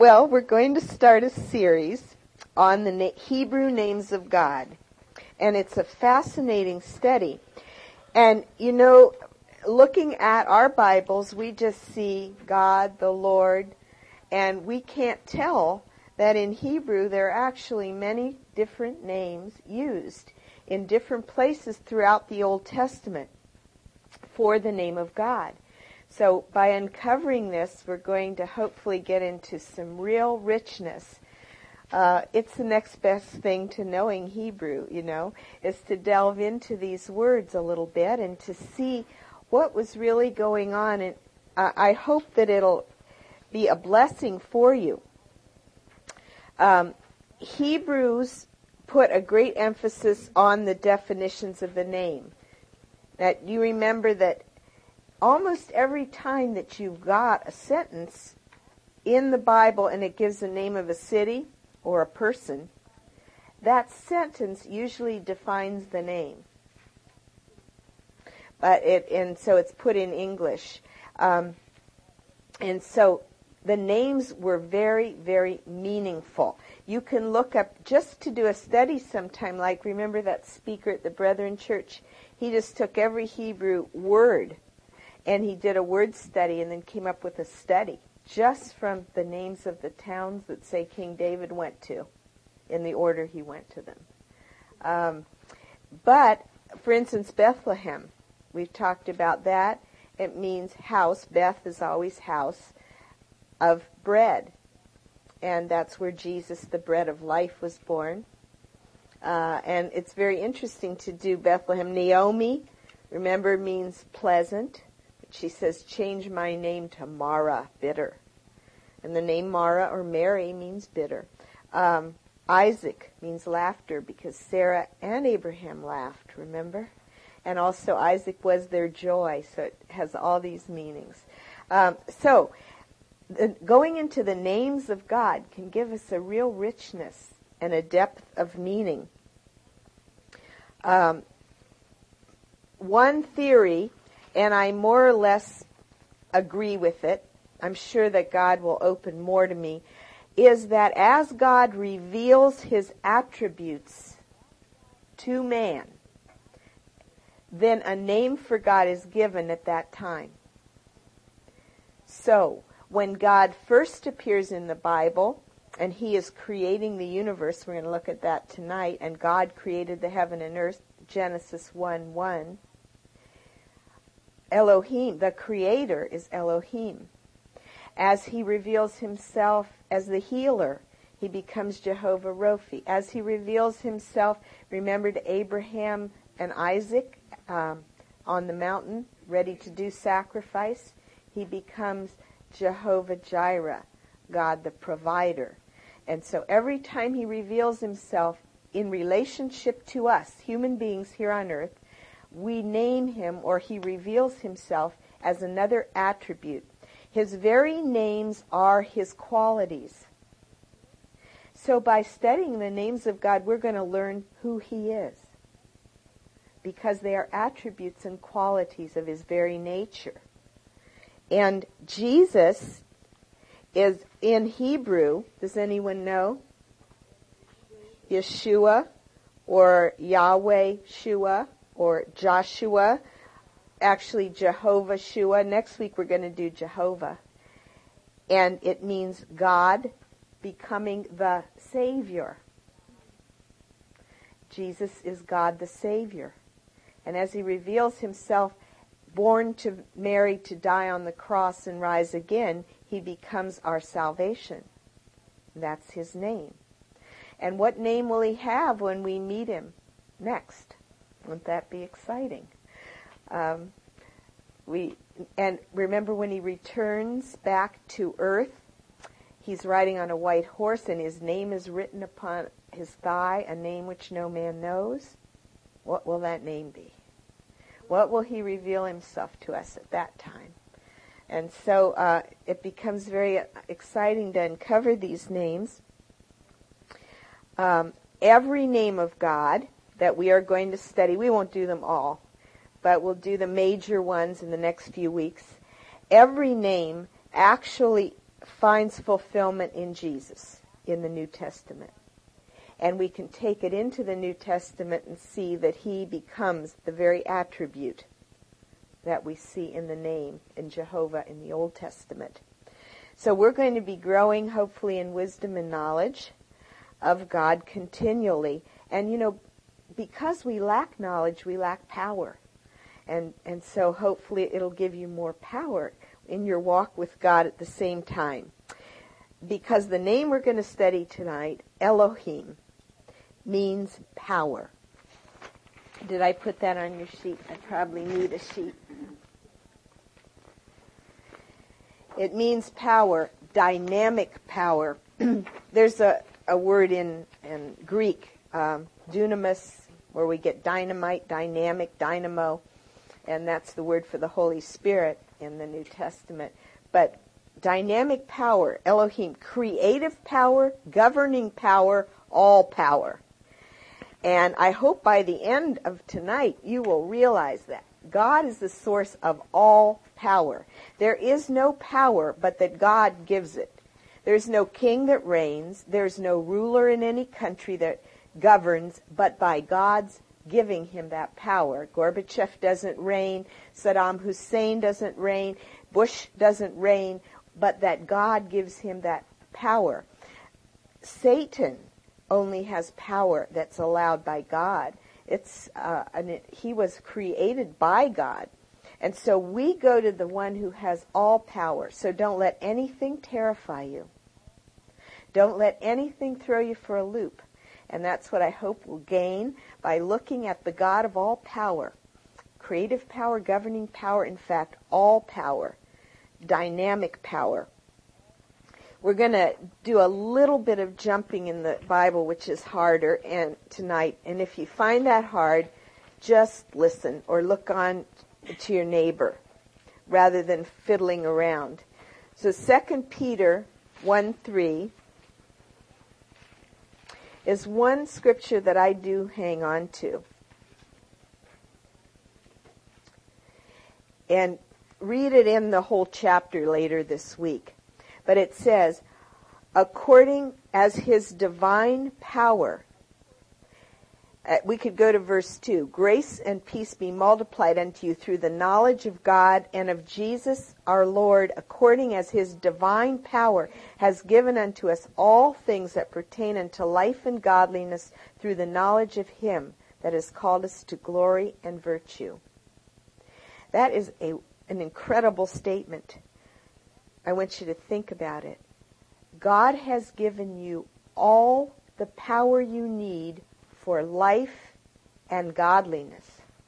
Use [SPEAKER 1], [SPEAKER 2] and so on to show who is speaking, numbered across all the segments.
[SPEAKER 1] Well, we're going to start a series on the Hebrew names of God. And it's a fascinating study. And, you know, looking at our Bibles, we just see God, the Lord, and we can't tell that in Hebrew there are actually many different names used in different places throughout the Old Testament for the name of God. So by uncovering this, we're going to hopefully get into some real richness. It's the next best thing to knowing Hebrew, you know, is to delve into these words a little bit and to see what was really going on. And I hope that it'll be a blessing for you. Hebrews put a great emphasis on the definitions of the name. That you remember that almost every time that you've got a sentence in the Bible and it gives the name of a city or a person, that sentence usually defines the name. And so it's put in English. And so the names were very, very meaningful. You can look up, just to do a study sometime, like remember that speaker at the Brethren Church? He just took every Hebrew word and he did a word study and then came up with a study just from the names of the towns that, say, King David went to in the order he went to them. But, for instance, Bethlehem, we've talked about that. It means house. Beth is always house of bread. And that's where Jesus, the bread of life, was born. And it's very interesting to do Bethlehem. Naomi, remember, means pleasant. She says, change my name to Mara, bitter. And the name Mara or Mary means bitter. Isaac means laughter because Sarah and Abraham laughed, remember? And also Isaac was their joy, so it has all these meanings. Going into the names of God can give us a real richness and a depth of meaning. One theory, and I more or less agree with it, I'm sure that God will open more to me, is that as God reveals his attributes to man, then a name for God is given at that time. So, when God first appears in the Bible, and he is creating the universe, we're going to look at that tonight, and God created the heaven and earth, Genesis 1:1. Elohim, the creator, is Elohim. As he reveals himself as the healer, he becomes Jehovah Rophi. As he reveals himself, remember, to Abraham and Isaac on the mountain, ready to do sacrifice, he becomes Jehovah Jireh, God the provider. And so every time he reveals himself in relationship to us, human beings here on earth, we name him, or he reveals himself as another attribute. His very names are his qualities. So by studying the names of God, we're going to learn who he is, because they are attributes and qualities of his very nature. And Jesus is in Hebrew, does anyone know? Yeshua, or Yahweh Shua, or Joshua, actually Jehovah Shua. Next week we're going to do Jehovah. And it means God becoming the Savior. Jesus is God the Savior. And as he reveals himself, born to Mary to die on the cross and rise again, he becomes our salvation. That's his name. And what name will he have when we meet him next? Won't that be exciting? And remember, when he returns back to earth, he's riding on a white horse and his name is written upon his thigh, a name which no man knows. What will that name be? What will he reveal himself to us at that time? And so it becomes very exciting to uncover these names. Every name of God that we are going to study, we won't do them all, but we'll do the major ones in the next few weeks. Every name actually finds fulfillment in Jesus in the New Testament. And we can take it into the New Testament and see that he becomes the very attribute that we see in the name in Jehovah in the Old Testament. So we're going to be growing, hopefully, in wisdom and knowledge of God continually. And, you know, because we lack knowledge, we lack power. And so hopefully it'll give you more power in your walk with God at the same time. Because the name we're going to study tonight, Elohim, means power. Did I put that on your sheet? I probably need a sheet. It means power, dynamic power. There's a word in Greek, dunamis, where we get dynamite, dynamic, dynamo, and that's the word for the Holy Spirit in the New Testament. But dynamic power, Elohim, creative power, governing power, all power. And I hope by the end of tonight you will realize that God is the source of all power. There is no power but that God gives it. There's no king that reigns. There's no ruler in any country that governs but by God's giving him that power. Gorbachev doesn't reign. Saddam Hussein doesn't reign. Bush doesn't reign, but that God gives him that power. Satan only has power that's allowed by God. He was created by God. And so we go to the one who has all power. So don't let anything terrify you. Don't let anything throw you for a loop. And that's what I hope we'll gain by looking at the God of all power. Creative power, governing power, in fact, all power. Dynamic power. We're going to do a little bit of jumping in the Bible, which is harder tonight. And if you find that hard, just listen or look on to your neighbor rather than fiddling around. So 2 Peter 1:3 is one scripture that I do hang on to. And read it in the whole chapter later this week. But it says, according as his divine power, we could go to verse 2, grace and peace be multiplied unto you through the knowledge of God and of Jesus our Lord, according as his divine power has given unto us all things that pertain unto life and godliness through the knowledge of him that has called us to glory and virtue. That is an incredible statement. I want you to think about it. God has given you all the power you need for life and godliness.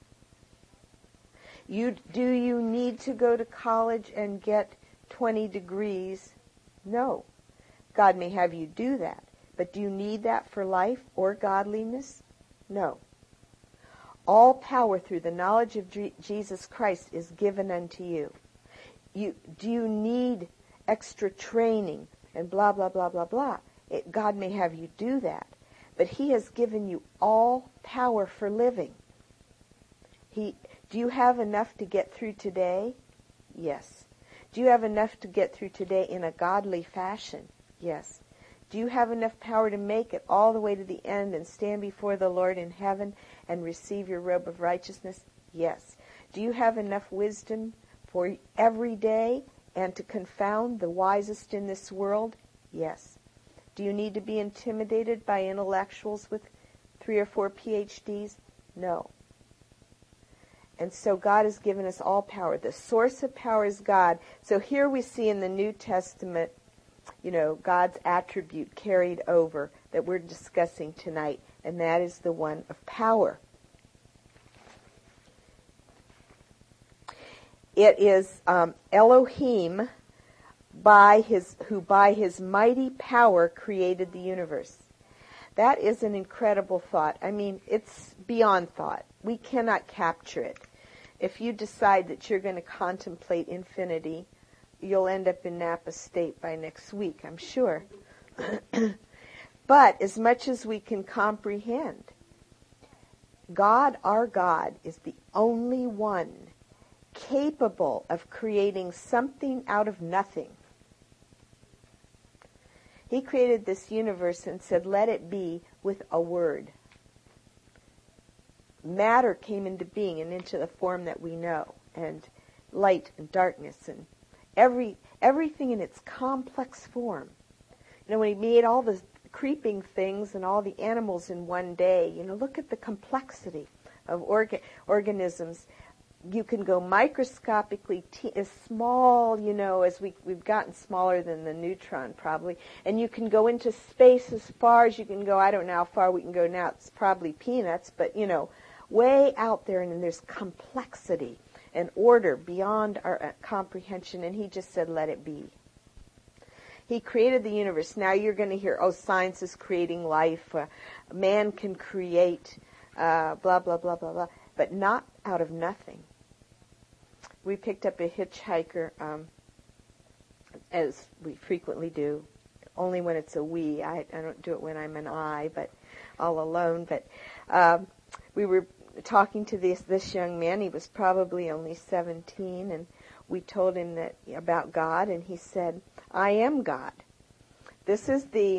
[SPEAKER 1] Do you need to go to college and get 20 degrees? No. God may have you do that. But do you need that for life or godliness? No. All power through the knowledge of Jesus Christ is given unto you. Do you need extra training and blah, blah, blah, blah, blah? God may have you do that. But he has given you all power for living. Do you have enough to get through today? Yes. Do you have enough to get through today in a godly fashion? Yes. Do you have enough power to make it all the way to the end and stand before the Lord in heaven and receive your robe of righteousness? Yes. Do you have enough wisdom for every day and to confound the wisest in this world? Yes. Do you need to be intimidated by intellectuals with 3 or 4 PhDs? No. And so God has given us all power. The source of power is God. So here we see in the New Testament, God's attribute carried over that we're discussing tonight, and that is the one of power. It is Elohim, who by his mighty power created the universe. That is an incredible thought. I mean, it's beyond thought. We cannot capture it. If you decide that you're going to contemplate infinity, you'll end up in Napa State by next week, I'm sure. But as much as we can comprehend, God, our God, is the only one capable of creating something out of nothing. He created this universe and said, let it be, with a word. Matter came into being and into the form that we know, and light and darkness and everything in its complex form. When he made all the creeping things and all the animals in one day, look at the complexity of organisms. You can go microscopically as small, as we've gotten smaller than the neutron probably, and you can go into space as far as you can go. I don't know how far we can go now. It's probably peanuts, but way out there, and there's complexity and order beyond our comprehension, and he just said, let it be. He created the universe. Now you're going to hear, science is creating life, man can create, blah, blah, blah, blah, blah, but not out of nothing. We picked up a hitchhiker, as we frequently do, only when it's a we. I don't do it when I'm an I, but all alone. But we were talking to this young man. He was probably only 17, and we told him about God, and he said, I am God. This is the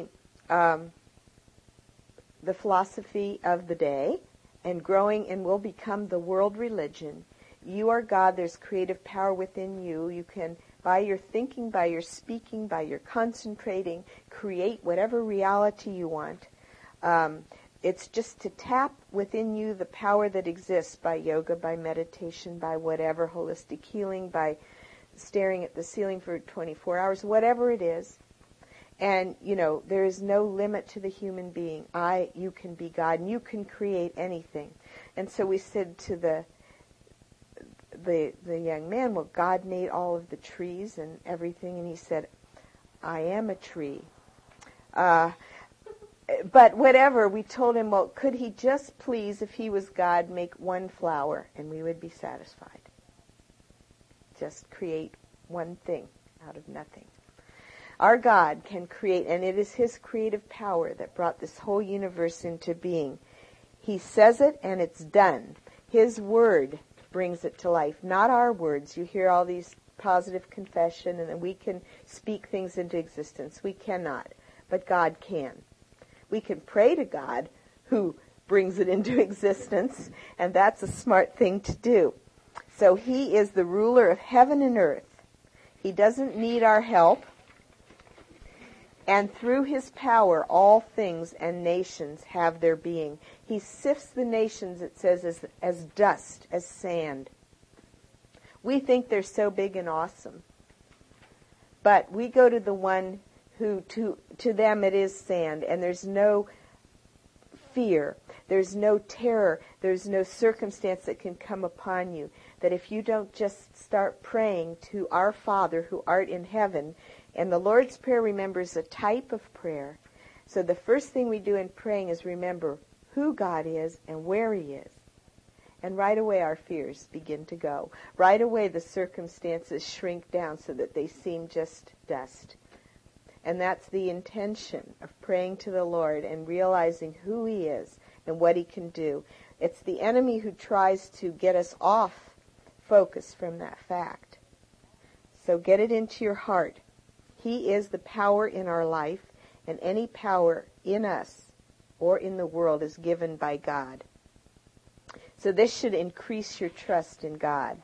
[SPEAKER 1] philosophy of the day, and growing and will become the world religion. You are God. There's creative power within you. You can, by your thinking, by your speaking, by your concentrating, create whatever reality you want. It's just to tap within you the power that exists by yoga, by meditation, by whatever, holistic healing, by staring at the ceiling for 24 hours, whatever it is. And, there is no limit to the human being. You can be God, and you can create anything. And so we said to the young man, well, God made all of the trees and everything, and he said, I am a tree. But whatever, we told him, well, could he just please, if he was God, make one flower, and we would be satisfied. Just create one thing out of nothing. Our God can create, and it is his creative power that brought this whole universe into being. He says it, and it's done. His word brings it to life, not our words. You hear all these positive confession, and then we can speak things into existence. We cannot, but God can. We can pray to God, who brings it into existence, and that's a smart thing to do. So he is the ruler of heaven and earth. He doesn't need our help. And through his power, all things and nations have their being. He sifts the nations, it says, as dust, as sand. We think they're so big and awesome. But we go to the one who, to them, it is sand, and there's no fear, there's no terror, there's no circumstance that can come upon you, that if you don't just start praying to our Father who art in heaven. And the Lord's Prayer, remember, is a type of prayer. So the first thing we do in praying is remember who God is and where he is. And right away our fears begin to go. Right away the circumstances shrink down so that they seem just dust. And that's the intention of praying to the Lord and realizing who he is and what he can do. It's the enemy who tries to get us off focus from that fact. So get it into your heart. He is the power in our life, and any power in us or in the world is given by God. So this should increase your trust in God.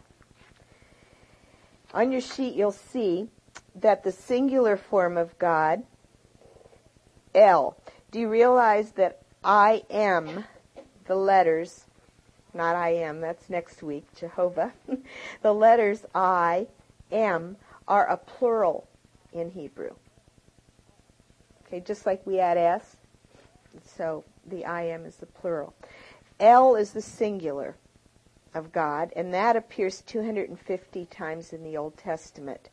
[SPEAKER 1] On your sheet you'll see that the singular form of God, El. Do you realize that I am, the letters, not I am, that's next week, Jehovah. The letters I am are a plural in Hebrew. Okay, just like we add S, so the I am is the plural. El is the singular of God, and that appears 250 times in the Old Testament.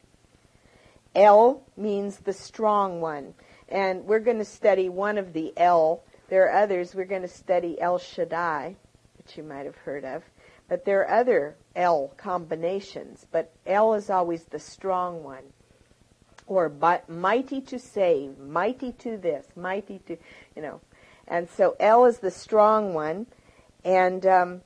[SPEAKER 1] El means the strong one, and we're going to study one of the El. There are others. We're going to study El Shaddai, which you might have heard of, but there are other El combinations, but El is always the strong one. Or mighty to save, mighty to this, mighty to, And so El is the strong one, and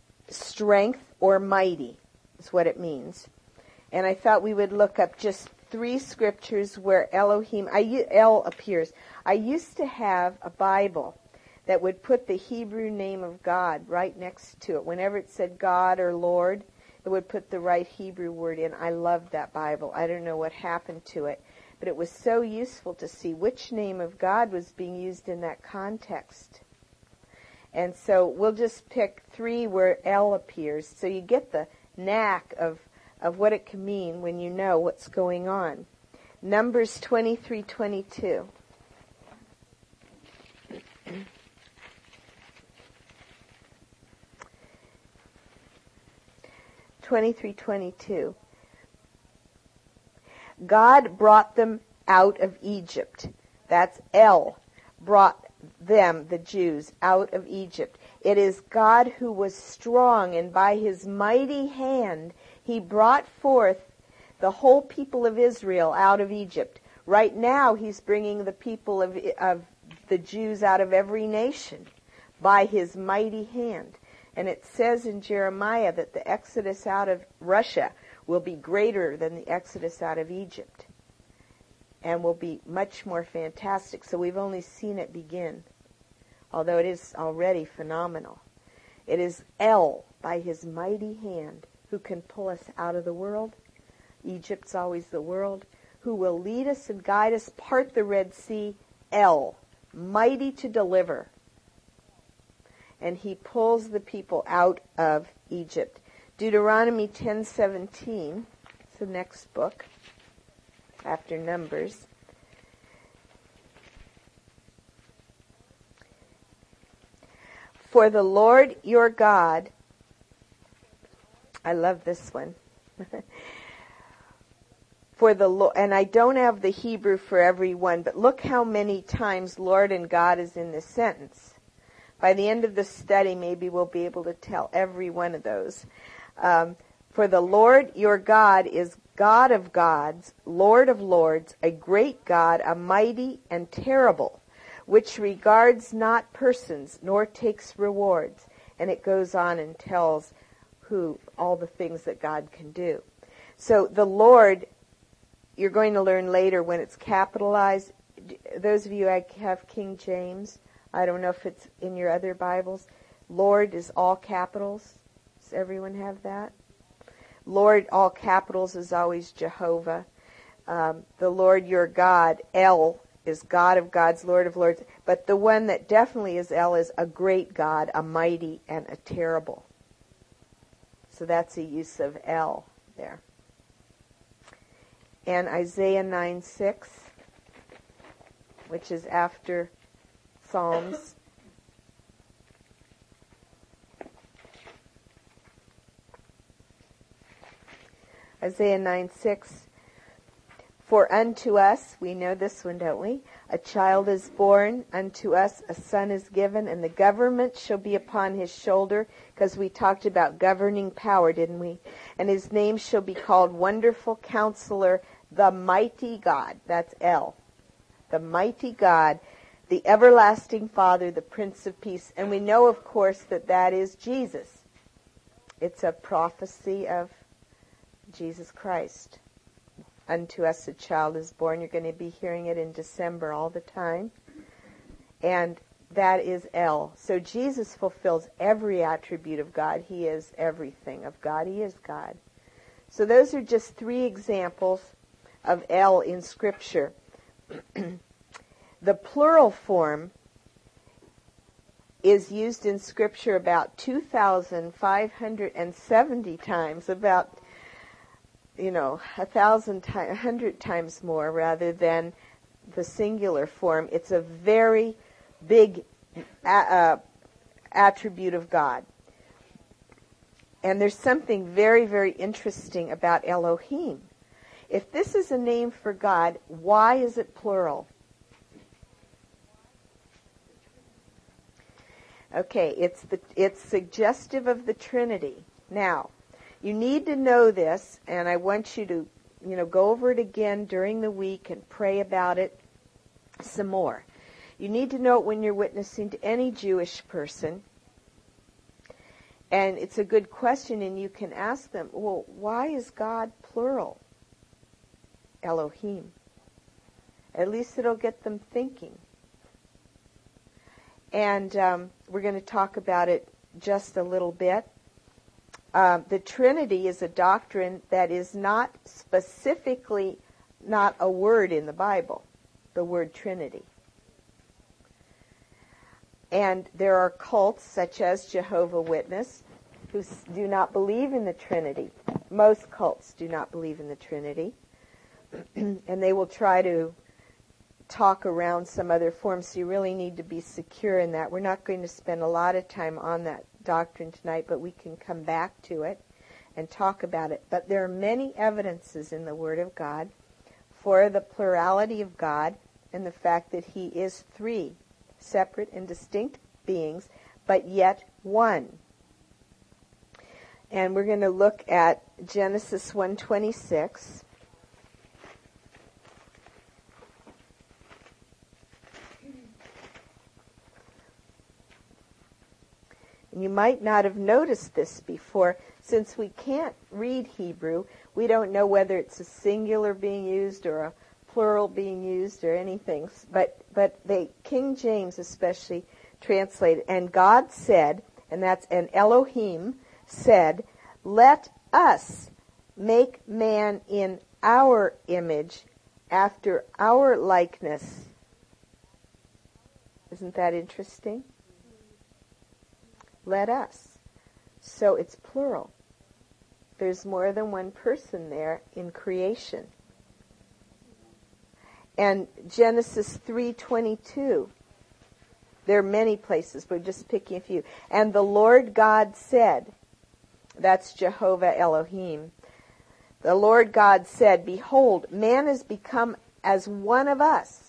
[SPEAKER 1] strength or mighty is what it means. And I thought we would look up just 3 scriptures where Elohim, El appears. I used to have a Bible that would put the Hebrew name of God right next to it. Whenever it said God or Lord, it would put the right Hebrew word in. I loved that Bible. I don't know what happened to it, but it was so useful to see which name of God was being used in that context. And so we'll just pick 3 where El appears, so you get the knack of what it can mean when you know what's going on. Numbers 23:22. God brought them out of Egypt. That's El brought them, the Jews, out of Egypt. It is God who was strong, and by his mighty hand he brought forth the whole people of Israel out of Egypt. Right now he's bringing the people of the Jews out of every nation by his mighty hand. And it says in Jeremiah that the exodus out of Russia will be greater than the exodus out of Egypt and will be much more fantastic. So we've only seen it begin, although it is already phenomenal. It is El, by his mighty hand, who can pull us out of the world. Egypt's always the world. Who will lead us and guide us, part the Red Sea. El, mighty to deliver. And he pulls the people out of Egypt. Deuteronomy 10:17, it's the next book after Numbers. For the Lord your God, I love this one. For the Lord, and I don't have the Hebrew for every one, but look how many times Lord and God is in this sentence. By the end of the study, maybe we'll be able to tell every one of those. For the Lord your God is God of gods, Lord of lords, a great God, a mighty and terrible, which regards not persons, nor takes rewards. And it goes on and tells all the things that God can do. So the Lord, you're going to learn later when it's capitalized. Those of you who have King James, I don't know if it's in your other Bibles. Lord is all capitals. Does everyone have that? Lord, all capitals, is always Jehovah. The Lord your God, El, is God of gods, Lord of lords. But the one that definitely is El is a great God, a mighty and a terrible. So that's a use of El there. And Isaiah 9:6, which is after Psalms. Isaiah 9:6. For unto us, we know this one, don't we? A child is born, unto us a son is given, and the government shall be upon his shoulder, because we talked about governing power, didn't we? And his name shall be called Wonderful Counselor, the Mighty God. That's El. The Mighty God, the Everlasting Father, the Prince of Peace. And we know, of course, that is Jesus. It's a prophecy of Jesus Christ. Unto us a child is born. You're going to be hearing it in December all the time. And that is El. So Jesus fulfills every attribute of God. He is everything of God. He is God. So those are just 3 examples of El in Scripture. The plural form is used in Scripture about 2,570 times, about 100 times more rather than the singular form. It's a very big attribute of God. And there's something very, very interesting about Elohim. If this is a name for God, why is it plural? Okay, it's suggestive of the Trinity. Now, you need to know this, and I want you to, go over it again during the week and pray about it some more. You need to know it when you're witnessing to any Jewish person. And it's a good question, and you can ask them, well, why is God plural? Elohim. At least it'll get them thinking. And we're going to talk about it just a little bit. The Trinity is a doctrine that is not specifically not a word in the Bible, the word Trinity. And there are cults such as Jehovah's Witness who do not believe in the Trinity. Most cults do not believe in the Trinity. And they will try to talk around some other form, so you really need to be secure in that. We're not going to spend a lot of time on that doctrine tonight, but we can come back to it and talk about it. But there are many evidences in the Word of God for the plurality of God and the fact that He is three separate and distinct beings, but yet one. And we're going to look at Genesis 1:26. You might not have noticed this before. Since we can't read Hebrew, we don't know whether it's a singular being used or a plural being used or anything. But the King James especially translated, and God said, and Elohim said, let us make man in our image, after our likeness. Isn't that interesting? Let us. So it's plural. There's more than one person there in creation. And Genesis 3:22. There are many places, but we're just picking a few. And the Lord God said, that's Jehovah Elohim. The Lord God said, behold, man has become as one of us.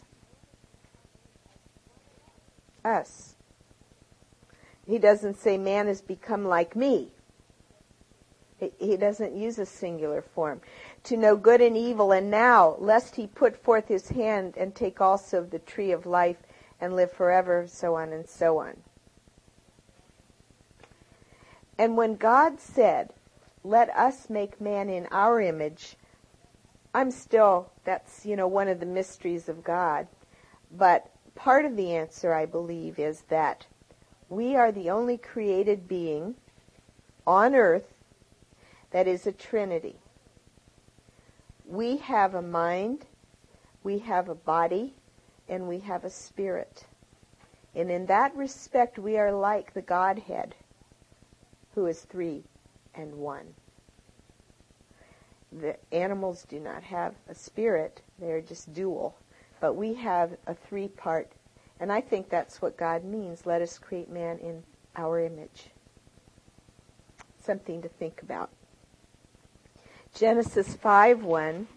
[SPEAKER 1] Us. He doesn't say man has become like me. He doesn't use a singular form. To know good and evil, and now, lest he put forth his hand and take also of the tree of life and live forever, so on and so on. And when God said, let us make man in our image, that's, one of the mysteries of God. But part of the answer, I believe, is that we are the only created being on earth that is a Trinity. We have a mind, we have a body, and we have a spirit. And in that respect, we are like the Godhead, who is three and one. The animals do not have a spirit, they're just dual. But we have a three-part. And I think that's what God means. Let us create man in our image. Something to think about. Genesis 5:1.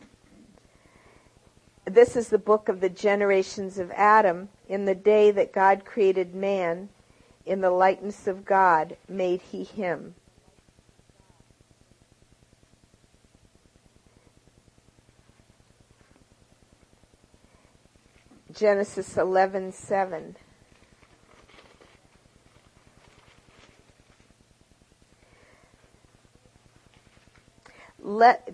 [SPEAKER 1] This is the book of the generations of Adam. In the day that God created man, in the likeness of God made he him. Genesis 11:7. Let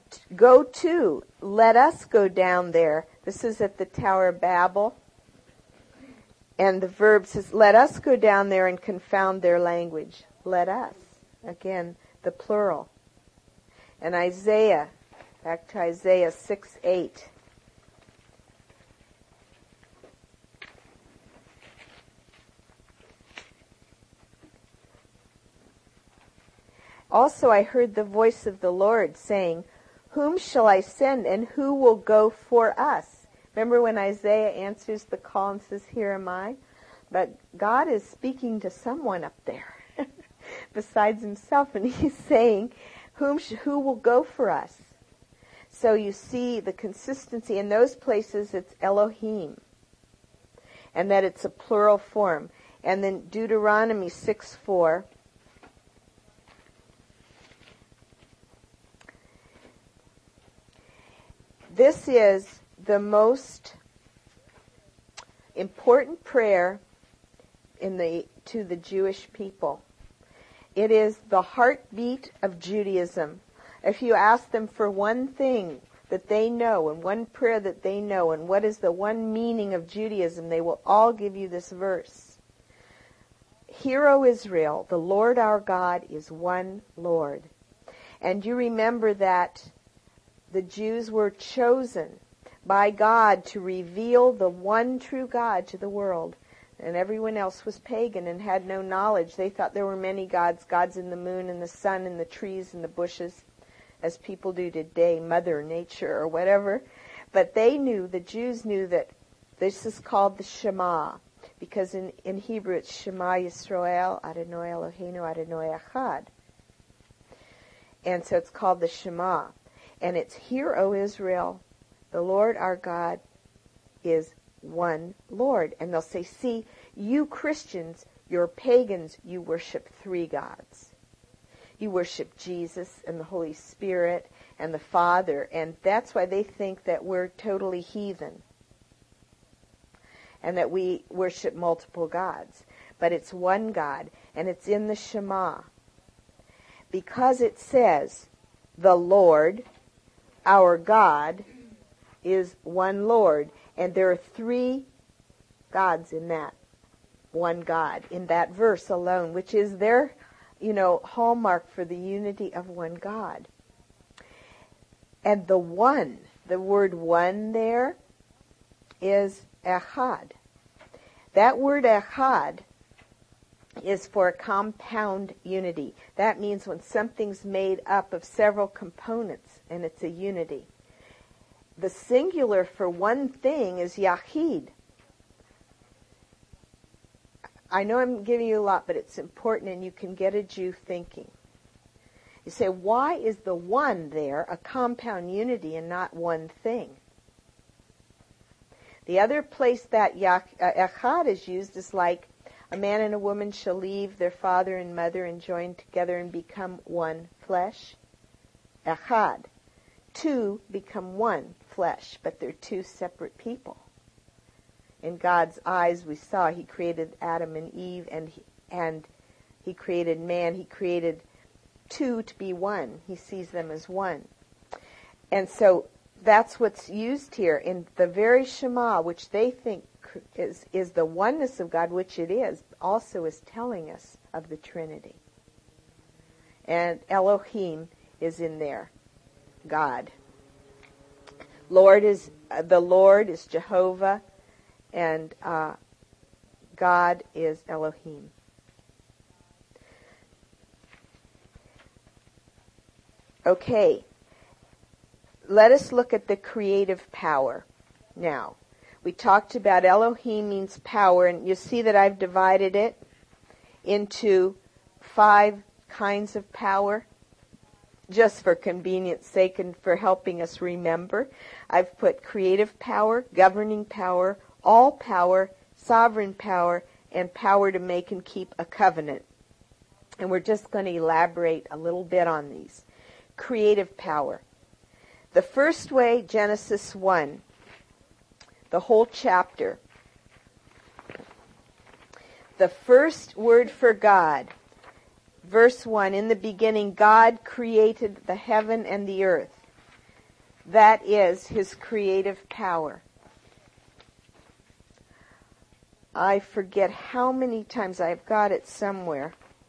[SPEAKER 1] us go down there. This is at the Tower of Babel. And the verb says, let us go down there and confound their language. Let us. Again, the plural. And Isaiah, back to Isaiah 6:8. Also I heard the voice of the Lord saying, whom shall I send and who will go for us? Remember when Isaiah answers the call and says, here am I? But God is speaking to someone up there besides himself, and he's saying, who will go for us? So you see the consistency. In those places it's Elohim, and that it's a plural form. And then Deuteronomy 6:4. This is the most important prayer to the Jewish people. It is the heartbeat of Judaism. If you ask them for one thing, that they know, and one prayer that they know, and what is the one meaning of Judaism, they will all give you this verse. Hear, O Israel, the Lord our God is one Lord. And you remember that the Jews were chosen by God to reveal the one true God to the world. And everyone else was pagan and had no knowledge. They thought there were many gods, gods in the moon and the sun and the trees and the bushes, as people do today, Mother Nature or whatever. But they knew, the Jews knew, that this is called the Shema, because in Hebrew it's Shema Yisrael, Adonai Eloheinu, Adonai Echad. And so it's called the Shema. And it's, Hear, O Israel, the Lord our God is one Lord. And they'll say, see, you Christians, you're pagans, you worship three gods. You worship Jesus and the Holy Spirit and the Father. And that's why they think that we're totally heathen and that we worship multiple gods. But it's one God, and it's in the Shema. Because it says, the Lord, our God, is one Lord. And there are three gods in that one God, in that verse alone, which is their, hallmark for the unity of one God. And the one, the word one there, is echad. That word echad is for a compound unity. That means when something's made up of several components and it's a unity. The singular for one thing is yachid. I know I'm giving you a lot, but it's important, and you can get a Jew thinking. You say, why is the one there a compound unity and not one thing? The other place that echad is used is like, a man and a woman shall leave their father and mother and join together and become one flesh. Echad. Two become one flesh, but they're two separate people. In God's eyes, we saw He created Adam and Eve, and He created man. He created two to be one. He sees them as one. And so that's what's used here in the very Shema, which they think is the oneness of God, which it is, also is telling us of the Trinity. And Elohim is in there, God. The Lord is Jehovah, and God is Elohim. Okay, let us look at the creative power now. We talked about Elohim means power, and you see that I've divided it into 5 kinds of power, just for convenience sake and for helping us remember. I've put creative power, governing power, all power, sovereign power, and power to make and keep a covenant. And we're just going to elaborate a little bit on these. Creative power. The first way, Genesis 1, the whole chapter. The first word for God, verse 1, in the beginning God created the heaven and the earth. That is His creative power. I forget how many times, I've got it somewhere.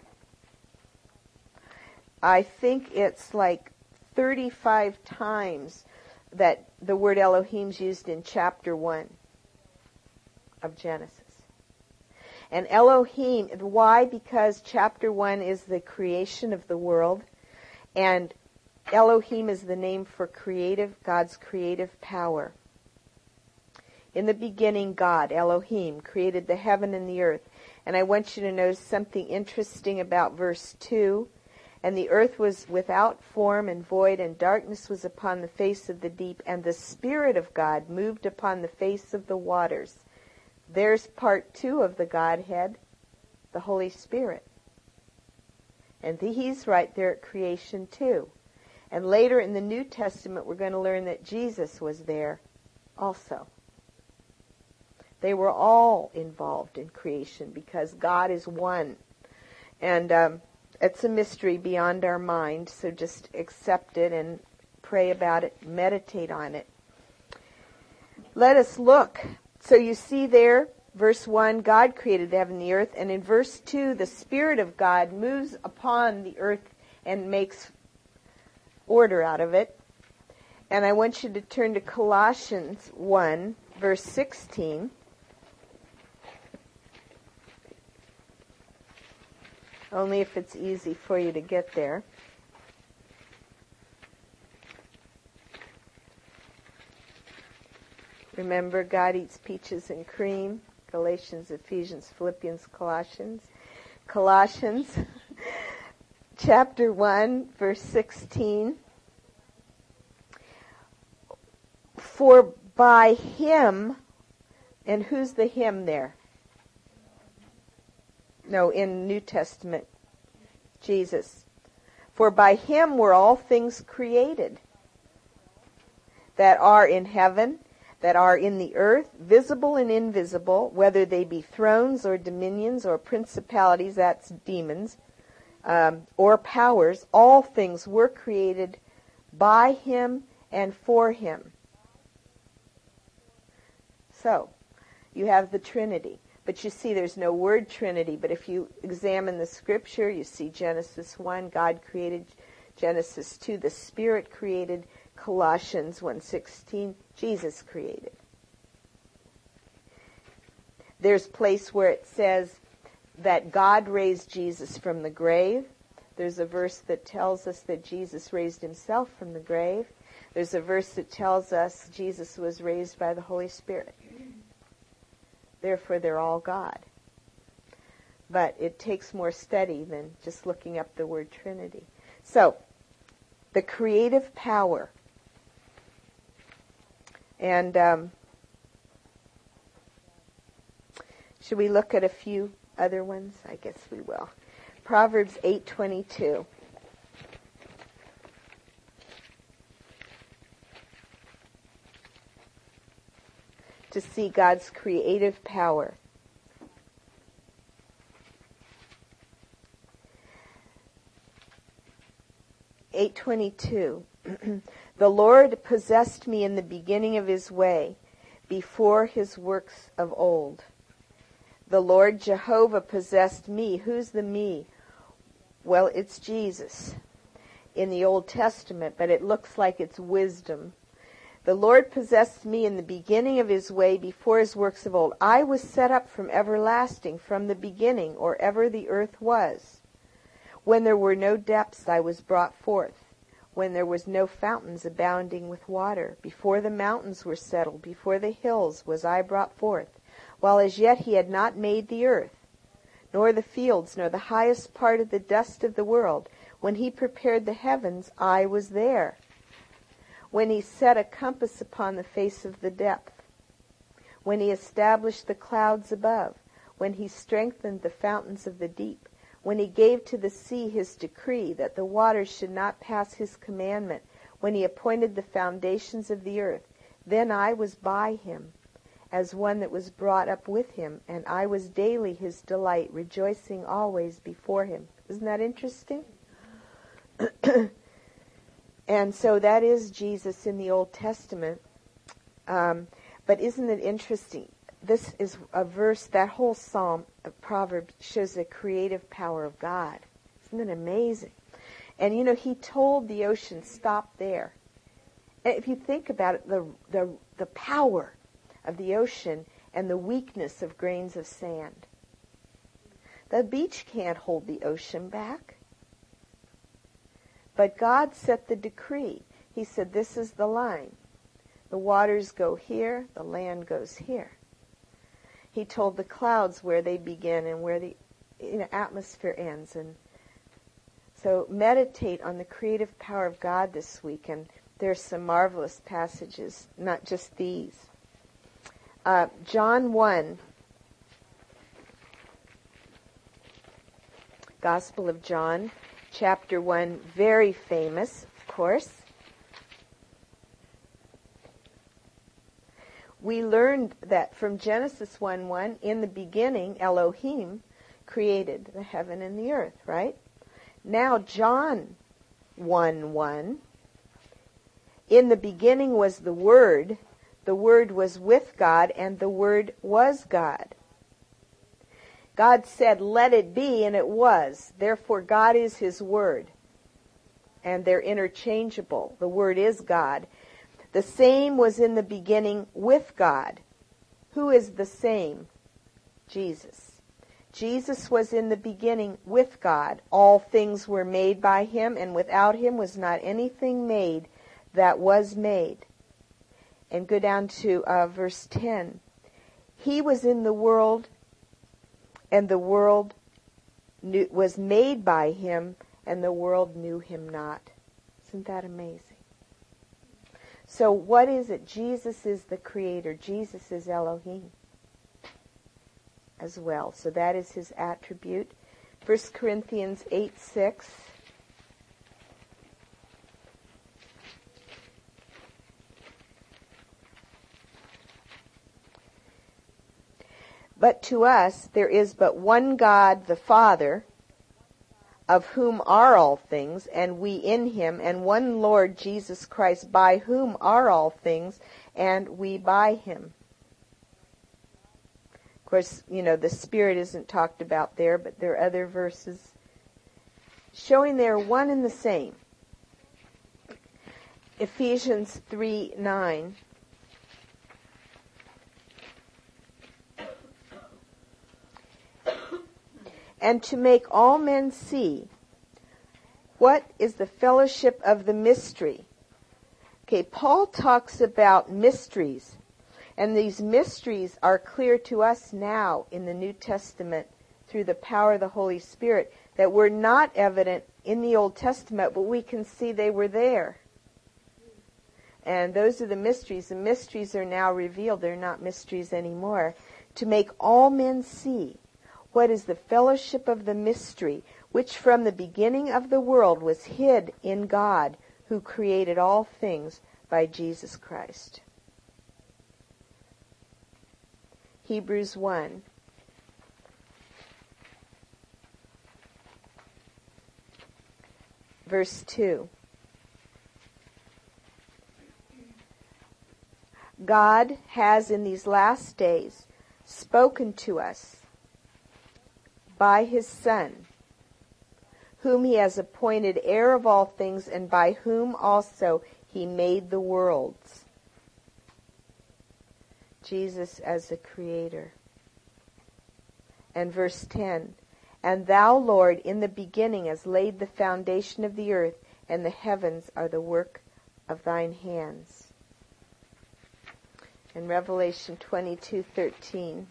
[SPEAKER 1] I think it's like 35 times that the word Elohim's used in chapter 1 of Genesis. And Elohim, why? Because chapter 1 is the creation of the world, and Elohim is the name for God's creative power. In the beginning, God, Elohim, created the heaven and the earth. And I want you to notice something interesting about verse 2. And the earth was without form and void, and darkness was upon the face of the deep, and the Spirit of God moved upon the face of the waters. There's part 2 of the Godhead, the Holy Spirit. And He's right there at creation too. And later in the New Testament, we're going to learn that Jesus was there also. They were all involved in creation because God is one. And it's a mystery beyond our mind, so just accept it and pray about it, meditate on it. Let us look. So you see there, verse 1, God created the heaven and the earth. And in verse 2, the Spirit of God moves upon the earth and makes order out of it. And I want you to turn to Colossians 1, verse 16. Only if it's easy for you to get there. Remember, God eats peaches and cream. Galatians, Ephesians, Philippians, Colossians. Colossians, chapter 1, verse 16. For by him, and who's the him there? No, in New Testament, Jesus. For by him were all things created that are in heaven, that are in the earth, visible and invisible, whether they be thrones or dominions or principalities, that's demons, or powers. All things were created by him and for him. So, you have the Trinity. But you see there's no word Trinity. But if you examine the Scripture, you see Genesis 1, God created. Genesis 2, the Spirit created. Colossians 1:16, Jesus created. There's a place where it says that God raised Jesus from the grave. There's a verse that tells us that Jesus raised himself from the grave. There's a verse that tells us Jesus was raised by the Holy Spirit. Therefore, they're all God. But it takes more study than just looking up the word Trinity. So, the creative power. And should we look at a few other ones? I guess we will. Proverbs 8:22. To see God's creative power. (8:22) The Lord possessed me in the beginning of his way, before his works of old. The Lord Jehovah possessed me. Who's the me? Well, it's Jesus in the Old Testament, but it looks like it's wisdom. The Lord possessed me in the beginning of his way, before his works of old. I was set up from everlasting, from the beginning, or ever the earth was. When there were no depths, I was brought forth. When there was no fountains abounding with water. Before the mountains were settled, before the hills was I brought forth. While as yet he had not made the earth, nor the fields, nor the highest part of the dust of the world. When he prepared the heavens, I was there. When he set a compass upon the face of the depth. When he established the clouds above. When he strengthened the fountains of the deep. When he gave to the sea his decree, that the waters should not pass his commandment. When he appointed the foundations of the earth. Then I was by him, as one that was brought up with him, and I was daily his delight, rejoicing always before him. Isn't that interesting? And so that is Jesus in the Old Testament. But isn't it interesting? This is a verse, that whole psalm of Proverbs shows the creative power of God. Isn't it amazing? And you know, he told the ocean, stop there. And if you think about it, the power of the ocean and the weakness of grains of sand. The beach can't hold the ocean back. But God set the decree. He said, this is the line. The waters go here, the land goes here. He told the clouds where they begin and where the atmosphere ends. And so meditate on the creative power of God this week. And there's some marvelous passages, not just these. John 1, Gospel of John, chapter 1, very famous, of course. We learned that from Genesis 1:1, in the beginning, Elohim created the heaven and the earth, right? Now, John 1:1, In the beginning was the Word was with God, and the Word was God. God said, let it be, and it was. Therefore, God is His Word. And they're interchangeable. The Word is God. The same was in the beginning with God. Who is the same? Jesus. Jesus was in the beginning with God. All things were made by Him, and without Him was not anything made that was made. And go down to verse 10. He was in the world, and the world was made by Him, and the world knew Him not. Isn't that amazing? So what is it? Jesus is the Creator. Jesus is Elohim as well. So that is His attribute. 1 Corinthians 8:6. But to us there is but one God, the Father, of whom are all things, and we in Him, and one Lord Jesus Christ, by whom are all things, and we by Him. Of course, the Spirit isn't talked about there, but there are other verses showing they're one and the same. Ephesians 3:9. And to make all men see what is the fellowship of the mystery. Okay, Paul talks about mysteries, and these mysteries are clear to us now in the New Testament through the power of the Holy Spirit that were not evident in the Old Testament, but we can see they were there. And those are the mysteries. The mysteries are now revealed. They're not mysteries anymore. To make all men see what is the fellowship of the mystery, which from the beginning of the world was hid in God, who created all things by Jesus Christ. Hebrews 1. Verse 2. God has in these last days spoken to us by His Son, whom He has appointed heir of all things, and by whom also He made the worlds. Jesus as the Creator. And verse 10, and Thou, Lord, in the beginning hast laid the foundation of the earth, and the heavens are the work of Thine hands. In Revelation 22:13,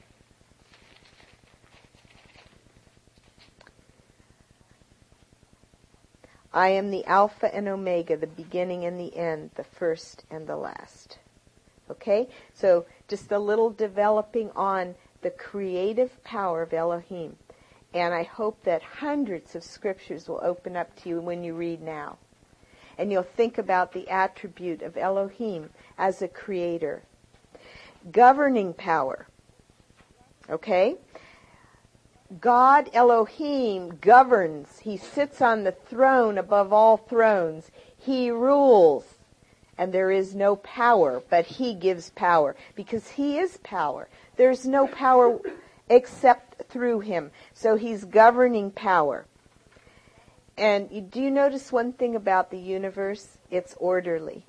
[SPEAKER 1] I am the Alpha and Omega, the beginning and the end, the first and the last. Okay? So just a little developing on the creative power of Elohim. And I hope that hundreds of scriptures will open up to you when you read now. And you'll think about the attribute of Elohim as a creator. Governing power. Okay? God Elohim governs. He sits on the throne above all thrones. He rules. And there is no power, but He gives power. Because He is power. There's no power except through Him. So He's governing power. And do you notice one thing about the universe? It's orderly.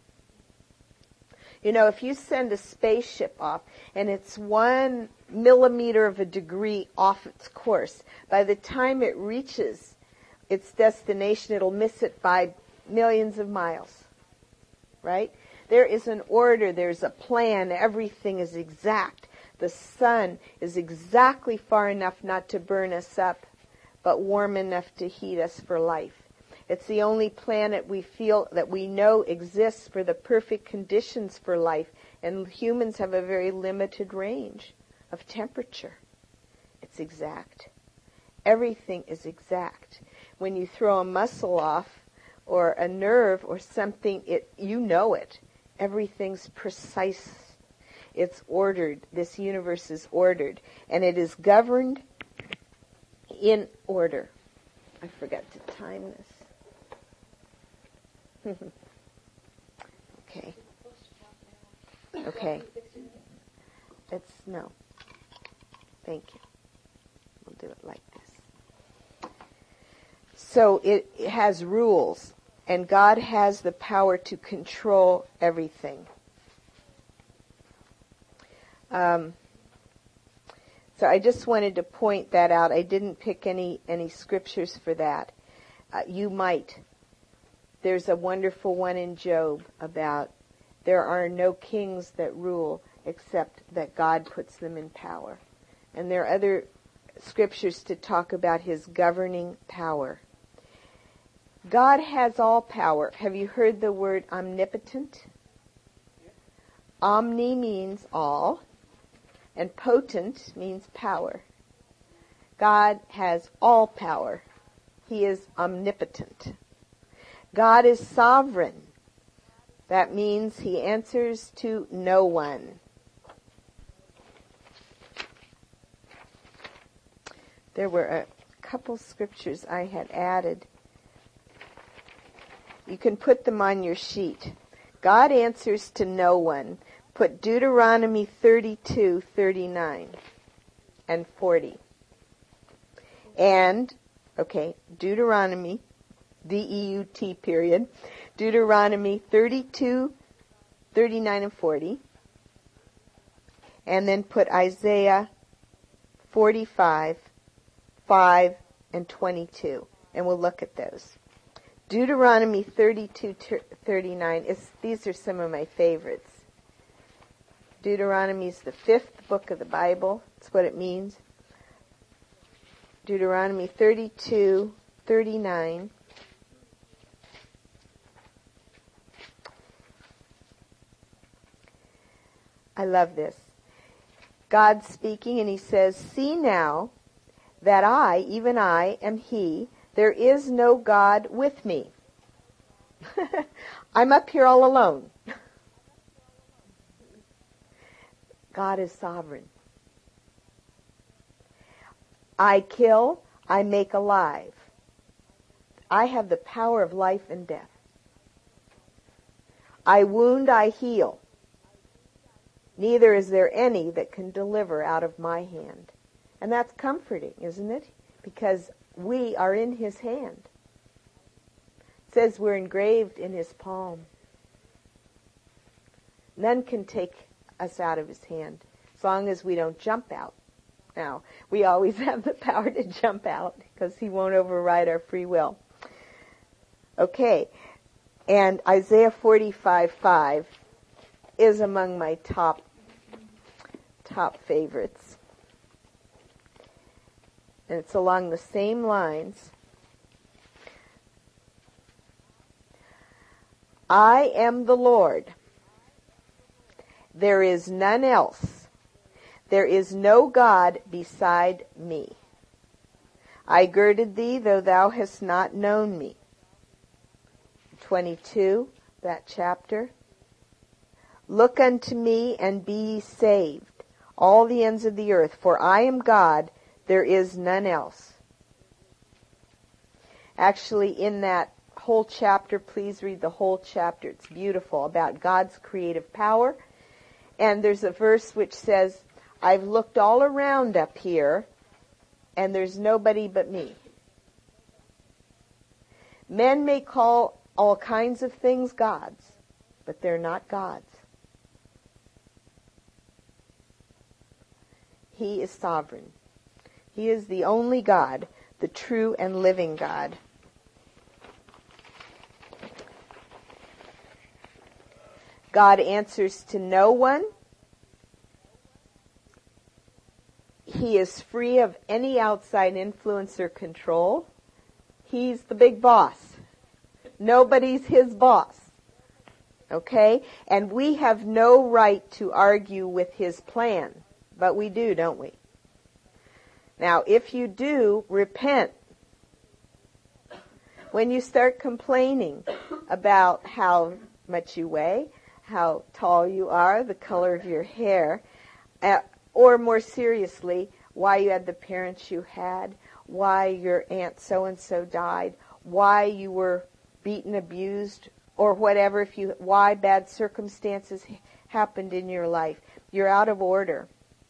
[SPEAKER 1] If you send a spaceship off and it's 1 millimeter of a degree off its course, by the time it reaches its destination, it'll miss it by millions of miles. Right? There is an order, there's a plan, everything is exact. The sun is exactly far enough not to burn us up, but warm enough to heat us for life. It's the only planet we feel that we know exists for the perfect conditions for life, and humans have a very limited range of temperature. It's exact. Everything is exact. When you throw a muscle off or a nerve or something, you know it. Everything's precise. It's ordered. This universe is ordered, and it is governed in order. I forgot to time this. Okay. Okay. No. Thank you. We'll do it like this. So it has rules, and God has the power to control everything. So I just wanted to point that out. I didn't pick any scriptures for that. You might. There's a wonderful one in Job about there are no kings that rule except that God puts them in power. And there are other scriptures to talk about his governing power. God has all power. Have you heard the word omnipotent? Omni means all, and potent means power. God has all power. He is omnipotent. God is sovereign. That means he answers to no one. There were a couple scriptures I had added. You can put them on your sheet. God answers to no one. Put Deuteronomy 32:39 and 40. And, Deuteronomy, D-E-U-T period, Deuteronomy 32:39 and 40. And then put Isaiah 45:5 and 22. And we'll look at those. Deuteronomy 32:39 these are some of my favorites. Deuteronomy is the 5th book of the Bible. That's what it means. Deuteronomy 32:39. I love this. God's speaking and he says, "See now that I, even I, am he. There is no God with me." I'm up here all alone. God is sovereign. I kill, I make alive. I have the power of life and death. I wound, I heal. Neither is there any that can deliver out of my hand. And that's comforting, isn't it? Because we are in his hand. It says we're engraved in his palm. None can take us out of his hand, as long as we don't jump out. Now, we always have the power to jump out, because he won't override our free will. Okay, and Isaiah 45:5 is among my top favorites. And it's along the same lines. I am the Lord. There is none else. There is no God beside me. I girded thee, though thou hast not known me. 22, that chapter. Look unto me and be ye saved, all the ends of the earth, for I am God, there is none else. Actually, in that whole chapter, please read the whole chapter. It's beautiful, about God's creative power. And there's a verse which says, I've looked all around up here, and there's nobody but me. Men may call all kinds of things gods, but they're not gods. He is sovereign. He is the only God, the true and living God. God answers to no one. He is free of any outside influence or control. He's the big boss. Nobody's his boss. Okay? And we have no right to argue with his plan. But we do, don't we? Now, if you do, repent. When you start complaining about how much you weigh, how tall you are, the color of your hair, or more seriously, why you had the parents you had, why your aunt so-and-so died, why you were beaten, abused, or whatever, why bad circumstances happened in your life. You're out of order.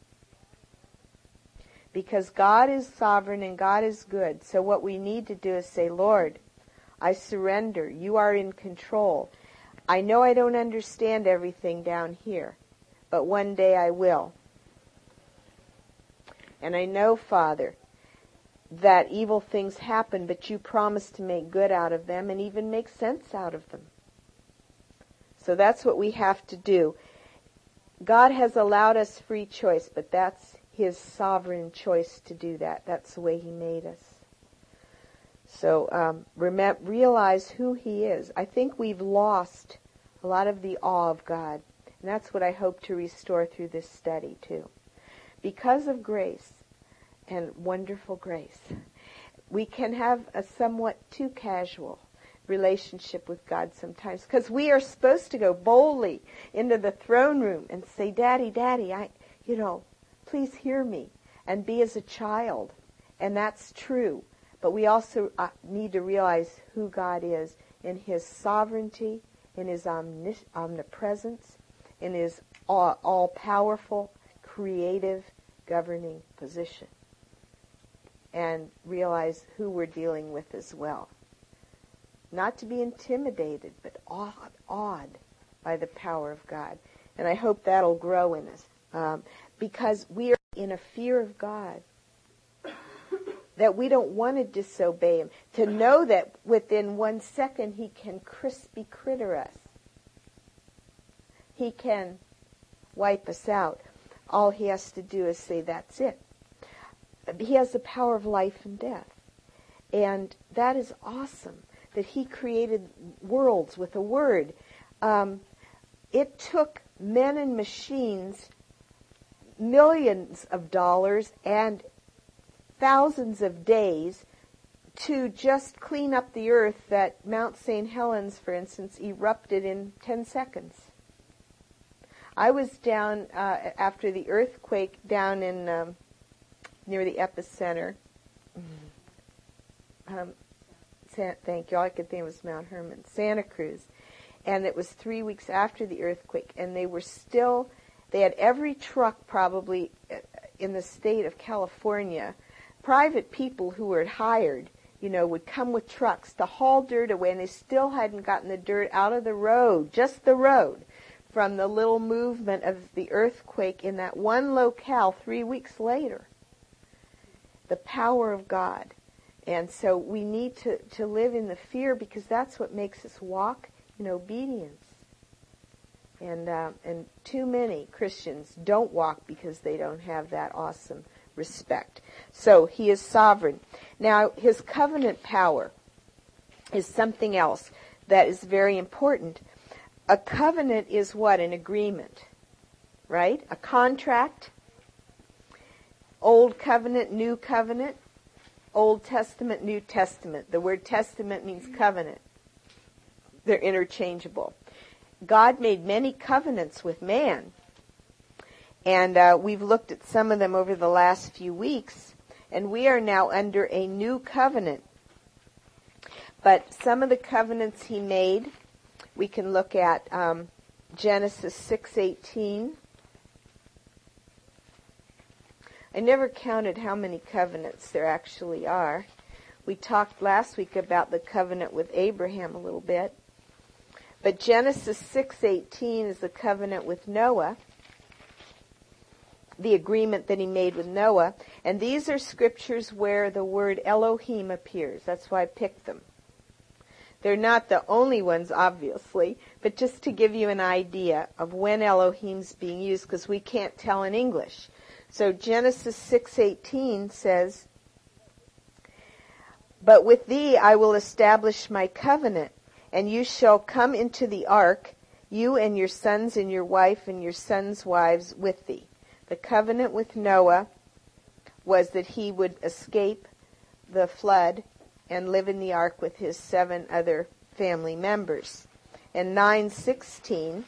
[SPEAKER 1] Because God is sovereign and God is good. So what we need to do is say, Lord, I surrender. You are in control. I know I don't understand everything down here, but one day I will. And I know, Father, that evil things happen, but you promise to make good out of them and even make sense out of them. So that's what we have to do. God has allowed us free choice, but that's His sovereign choice to do that. That's the way He made us. So realize who He is. I think we've lost a lot of the awe of God. And that's what I hope to restore through this study too. Because of grace, and wonderful grace, we can have a somewhat too casual relationship with God sometimes, because we are supposed to go boldly into the throne room and say, Daddy, Daddy, please hear me, and be as a child. And that's true. But we also need to realize who God is in His sovereignty, in His omnipresence, in His all-powerful, creative, governing position. And realize who we're dealing with as well. Not to be intimidated, but awed by the power of God. And I hope that'll grow in us. Because we are in a fear of God. That we don't want to disobey Him. To know that within 1 second He can crispy critter us. He can wipe us out. All He has to do is say, that's it. He has the power of life and death. And that is awesome, that He created worlds with a word. It took men and machines millions of dollars and thousands of days to just clean up the earth that Mount St. Helens, for instance, erupted in 10 seconds. I was down after the earthquake down in near the epicenter. Thank you. All I could think was Mount Hermon, Santa Cruz. And it was 3 weeks after the earthquake, and they had every truck probably in the state of California. Private people who were hired, would come with trucks to haul dirt away, and they still hadn't gotten the dirt out of the road, just the road, from the little movement of the earthquake in that one locale 3 weeks later. The power of God. And so we need to live in the fear, because that's what makes us walk in obedience. And too many Christians don't walk because they don't have that awesome respect. So He is sovereign. Now, His covenant power is something else that is very important. A covenant is what? An agreement, right? A contract. Old covenant, new covenant. Old Testament, New Testament. The word testament means covenant. They're interchangeable. God made many covenants with man. And we've looked at some of them over the last few weeks. And we are now under a new covenant. But some of the covenants He made, we can look at Genesis 6:18. I never counted how many covenants there actually are. We talked last week about the covenant with Abraham a little bit. But Genesis 6:18 is the covenant with Noah, the agreement that He made with Noah. And these are scriptures where the word Elohim appears. That's why I picked them. They're not the only ones, obviously, but just to give you an idea of when Elohim's being used, because we can't tell in English. So Genesis 6:18 says, "But with thee I will establish my covenant, and you shall come into the ark, you and your sons and your wife and your sons' wives with thee." The covenant with Noah was that he would escape the flood and live in the ark with his 7 other family members. And 9:16,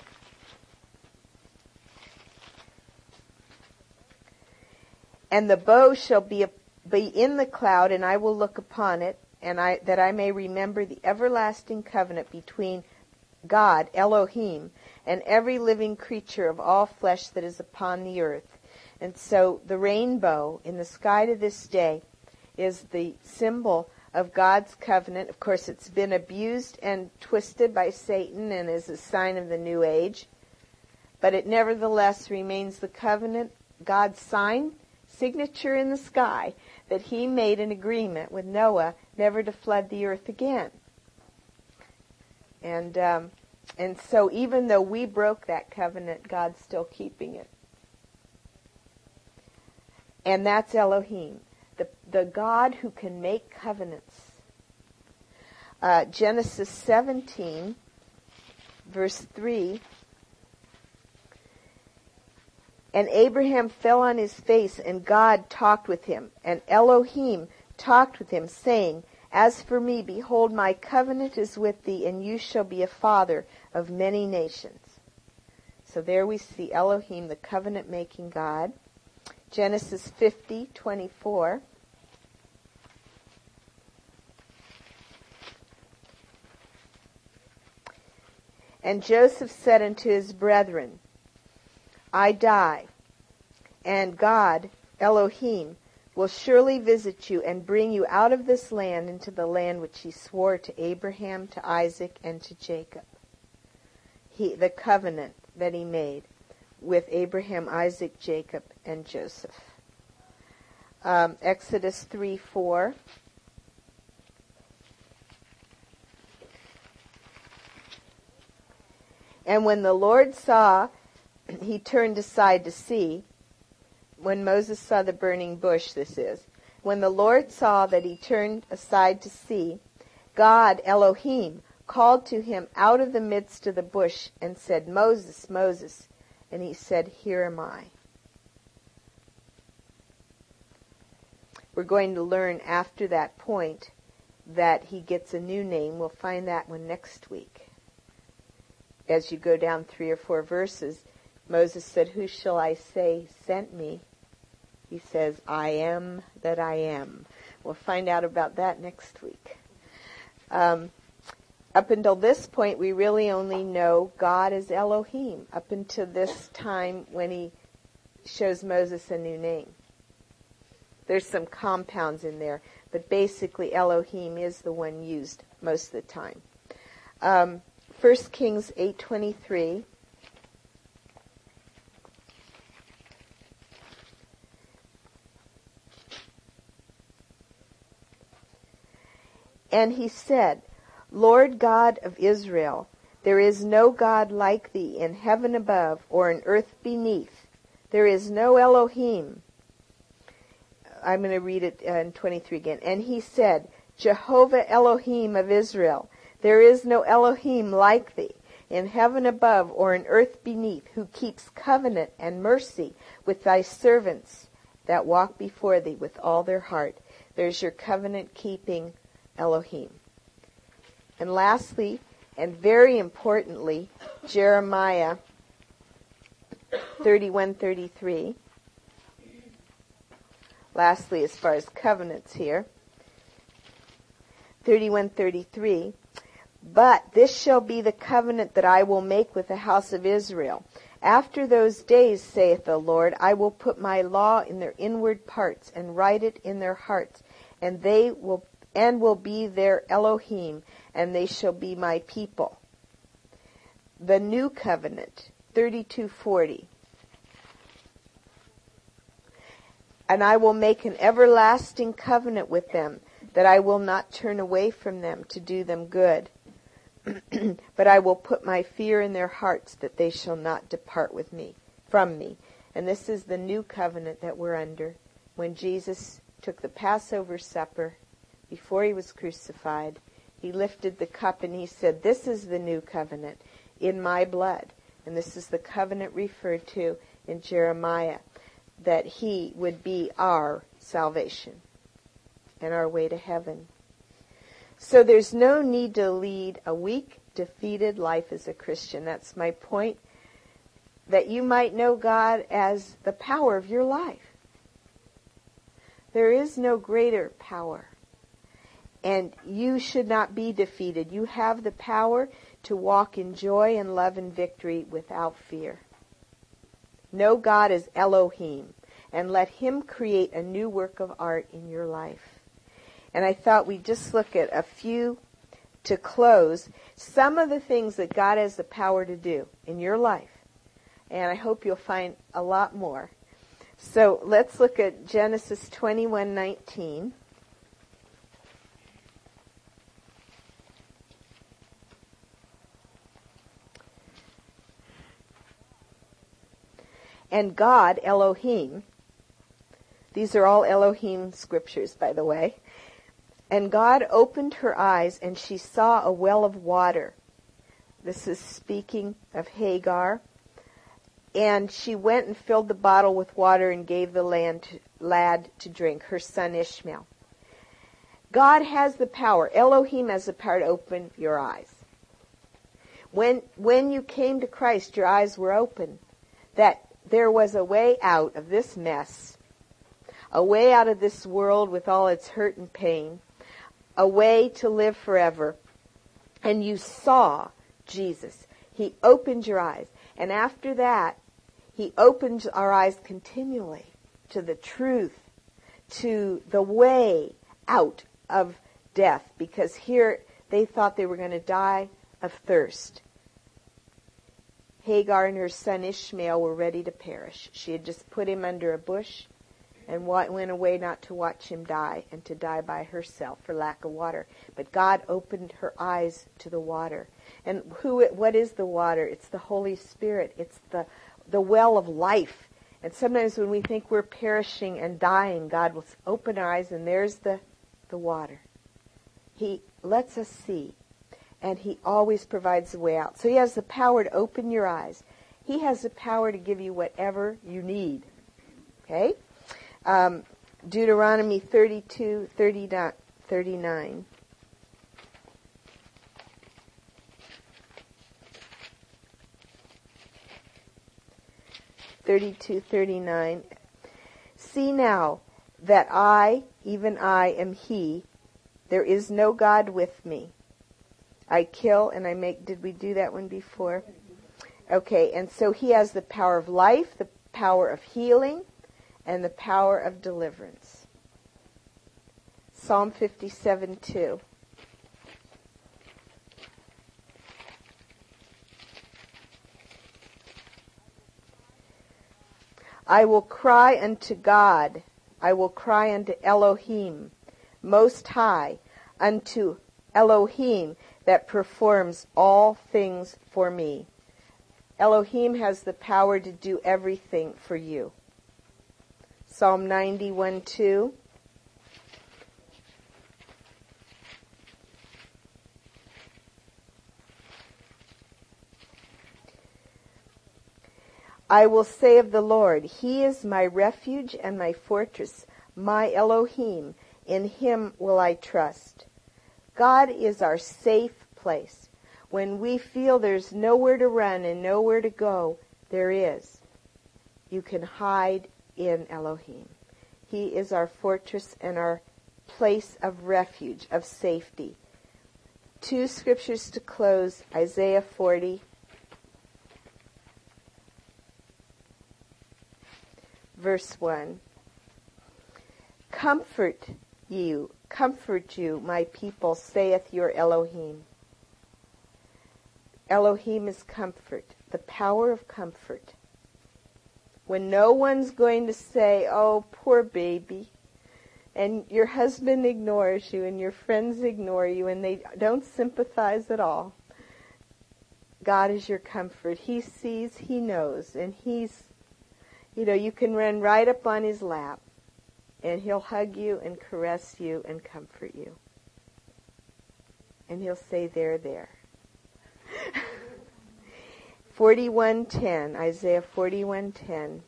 [SPEAKER 1] "And the bow shall be in the cloud, and I will look upon it, and that I may remember the everlasting covenant between God, Elohim, and every living creature of all flesh that is upon the earth. And so the rainbow in the sky to this day is the symbol of God's covenant. Of course, it's been abused and twisted by Satan and is a sign of the New Age. But it nevertheless remains the covenant, God's signature in the sky, that he made an agreement with Noah never to flood the earth again. And so even though we broke that covenant, God's still keeping it. And that's Elohim, the God who can make covenants. Genesis 17, verse 3. And Abraham fell on his face, and God talked with him. And Elohim talked with him, saying, As for me, behold, my covenant is with thee, and you shall be a father of many nations. So there we see Elohim, the covenant-making God. Genesis 50:24. And Joseph said unto his brethren, I die, and God, Elohim, will surely visit you and bring you out of this land into the land which he swore to Abraham, to Isaac, and to Jacob. The covenant that he made with Abraham, Isaac, Jacob, and Joseph. Exodus 3:4. And when the Lord saw, he turned aside to see. When Moses saw the burning bush, this is. When the Lord saw that he turned aside to see, God, Elohim, called to him out of the midst of the bush and said, Moses, Moses. And he said, Here am I. We're going to learn after that point that he gets a new name. We'll find that one next week. As you go down 3 or 4 verses, Moses said, Who shall I say sent me? He says, I am that I am. We'll find out about that next week. Up until this point, we really only know God as Elohim, up until this time when he shows Moses a new name. There's some compounds in there, but basically Elohim is the one used most of the time. 1 Kings 8:23. And he said, Lord God of Israel, there is no God like thee in heaven above or in earth beneath. There is no Elohim. I'm going to read it in 23 again. And he said, Jehovah Elohim of Israel, there is no Elohim like thee in heaven above or in earth beneath, who keeps covenant and mercy with thy servants that walk before thee with all their heart. There's your covenant-keeping Elohim. And lastly, and very importantly, Jeremiah 31:33. Lastly, as far as covenants here, 31:33. But this shall be the covenant that I will make with the house of Israel. After those days, saith the Lord, I will put my law in their inward parts and write it in their hearts, and they will be their Elohim, and they shall be my people. The new covenant, 32:40. And I will make an everlasting covenant with them, that I will not turn away from them to do them good. But I will put my fear in their hearts, that they shall not depart from me. And this is the new covenant that we're under. When Jesus took the Passover supper, before he was crucified, he lifted the cup and he said, This is the new covenant in my blood. And this is the covenant referred to in Jeremiah, that he would be our salvation and our way to heaven. So there's no need to lead a weak, defeated life as a Christian. That's my point, that you might know God as the power of your life. There is no greater power. And you should not be defeated. You have the power to walk in joy and love and victory without fear. Know God as Elohim, and let Him create a new work of art in your life. And I thought we'd just look at a few to close, some of the things that God has the power to do in your life. And I hope you'll find a lot more. So let's look at Genesis 21:19. And God, Elohim, these are all Elohim scriptures, by the way. And God opened her eyes, and she saw a well of water. This is speaking of Hagar. And she went and filled the bottle with water and gave the lad to drink, her son Ishmael. God has the power. Elohim has the power to open your eyes. When you came to Christ, your eyes were open. That there was a way out of this mess, a way out of this world with all its hurt and pain, a way to live forever. And you saw Jesus. He opened your eyes. And after that, He opens our eyes continually to the truth, to the way out of death. Because here they thought they were going to die of thirst. Hagar and her son Ishmael were ready to perish. She had just put him under a bush and went away not to watch him die and to die by herself for lack of water. But God opened her eyes to the water. And what is the water? It's the Holy Spirit. It's the well of life. And sometimes when we think we're perishing and dying, God will open our eyes and there's the water. He lets us see. And He always provides the way out. So He has the power to open your eyes. He has the power to give you whatever you need. Okay? Deuteronomy 32:39. See now that I, even I, am He. There is no God with me. I kill and I make... Did we do that one before? Okay, and so He has the power of life, the power of healing, and the power of deliverance. Psalm 57:2. I will cry unto God. I will cry unto Elohim, Most High, unto Elohim that performs all things for me. Elohim has the power to do everything for you. Psalm 91:2. I will say of the Lord, He is my refuge and my fortress, my Elohim. In Him will I trust. God is our safe place. When we feel there's nowhere to run and nowhere to go, there is. You can hide in Elohim. He is our fortress and our place of refuge, of safety. 2 scriptures to close, Isaiah 40. Verse 1. Comfort you, my people, saith your Elohim. Elohim is comfort, the power of comfort. When no one's going to say, oh, poor baby, and your husband ignores you and your friends ignore you and they don't sympathize at all, God is your comfort. He sees, He knows, and He's, you can run right up on His lap and He'll hug you and caress you and comfort you. And He'll say, there. 41:10, Isaiah 41:10.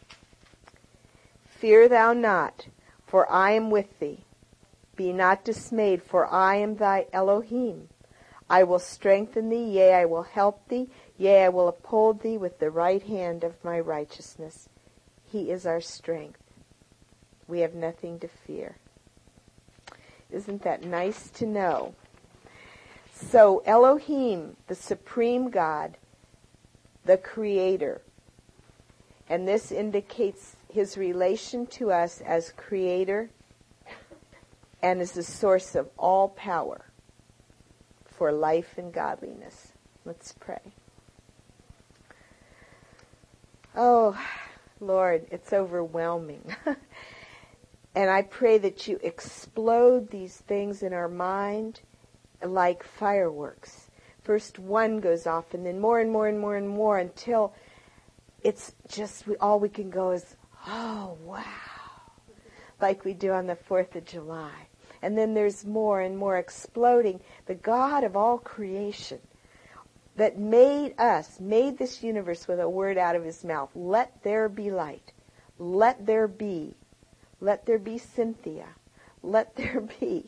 [SPEAKER 1] Fear thou not, for I am with thee. Be not dismayed, for I am thy Elohim. I will strengthen thee, yea, I will help thee, yea, I will uphold thee with the right hand of my righteousness. He is our strength. We have nothing to fear. Isn't that nice to know? So Elohim, the supreme God, the creator, and this indicates his relation to us as creator and as the source of all power for life and godliness. Let's pray. Oh, Lord, it's overwhelming. And I pray that you explode these things in our mind like fireworks. First one goes off, and then more and more and more and more, until it's just all we can go is, oh, wow, like we do on the 4th of July. And then there's more and more exploding. The God of all creation that made us, made this universe with a word out of his mouth. Let there be light. Let there be. Let there be Cynthia. Let there be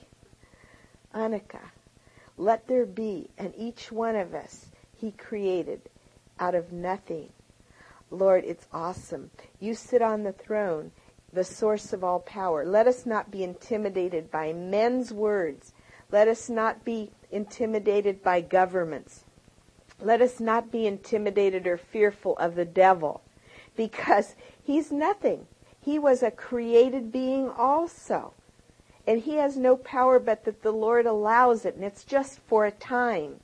[SPEAKER 1] Annika. Let there be. And each one of us, he created out of nothing. Lord, it's awesome. You sit on the throne, the source of all power. Let us not be intimidated by men's words. Let us not be intimidated by governments. Let us not be intimidated or fearful of the devil, because he's nothing. He was a created being also. And he has no power but that the Lord allows it, and it's just for a time.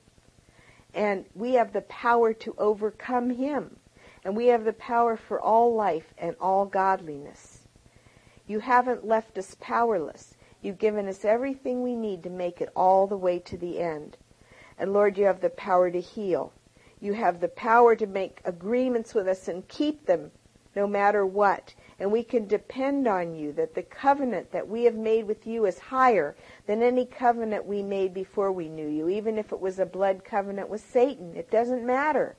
[SPEAKER 1] And we have the power to overcome him. And we have the power for all life and all godliness. You haven't left us powerless. You've given us everything we need to make it all the way to the end. And Lord, you have the power to heal. You have the power to make agreements with us and keep them no matter what. And we can depend on you that the covenant that we have made with you is higher than any covenant we made before we knew you. Even if it was a blood covenant with Satan, it doesn't matter.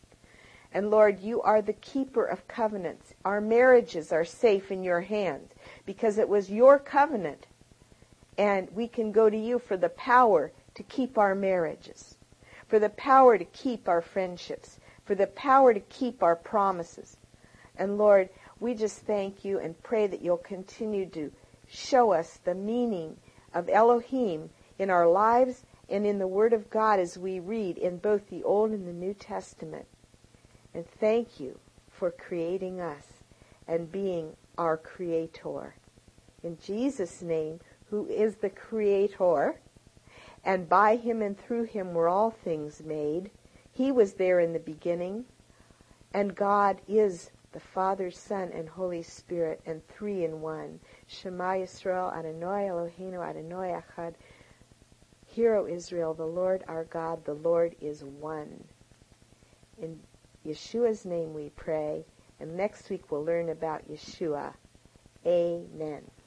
[SPEAKER 1] And Lord, you are the keeper of covenants. Our marriages are safe in your hands because it was your covenant. And we can go to you for the power to keep our marriages, for the power to keep our friendships, for the power to keep our promises. And Lord, we just thank you and pray that you'll continue to show us the meaning of Elohim in our lives and in the Word of God as we read in both the Old and the New Testament. And thank you for creating us and being our Creator. In Jesus' name, who is the Creator, and by him and through him were all things made. He was there in the beginning, and God is the Father, Son, and Holy Spirit, and three in one. Shema Yisrael, Adonai Eloheinu, Adonai Echad. Hear, O Israel, the Lord our God, the Lord is one. In Yeshua's name we pray, and next week we'll learn about Yeshua. Amen.